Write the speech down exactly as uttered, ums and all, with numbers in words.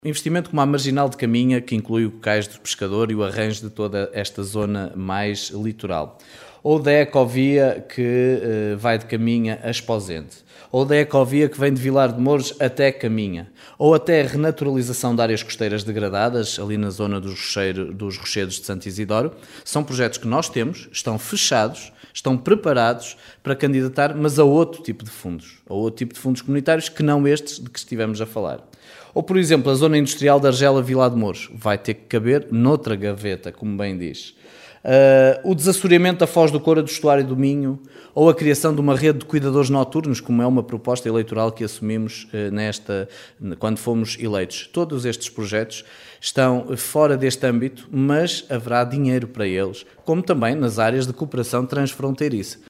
Investimento como a Marginal de Caminha, que inclui o Cais do Pescador e o arranjo de toda esta zona mais litoral. Ou da Ecovia, que uh, vai de Caminha a Esposende. Ou da Ecovia, que vem de Vilar de Mouros até Caminha. Ou até a renaturalização de áreas costeiras degradadas, ali na zona dos, rocheiro, dos rochedos de Santo Isidoro. São projetos que nós temos, estão fechados, estão preparados para candidatar, mas a outro tipo de fundos. A outro tipo de fundos comunitários que não estes de que estivemos a falar. Ou, por exemplo, a zona industrial de Argela-Vilar de Mouros vai ter que caber noutra gaveta, como bem diz. Uh, o desassoreamento da Foz do Coura do Estuário do Minho, ou a criação de uma rede de cuidadores noturnos, como é uma proposta eleitoral que assumimos uh, nesta, quando fomos eleitos. Todos estes projetos estão fora deste âmbito, mas haverá dinheiro para eles, como também nas áreas de cooperação transfronteiriça.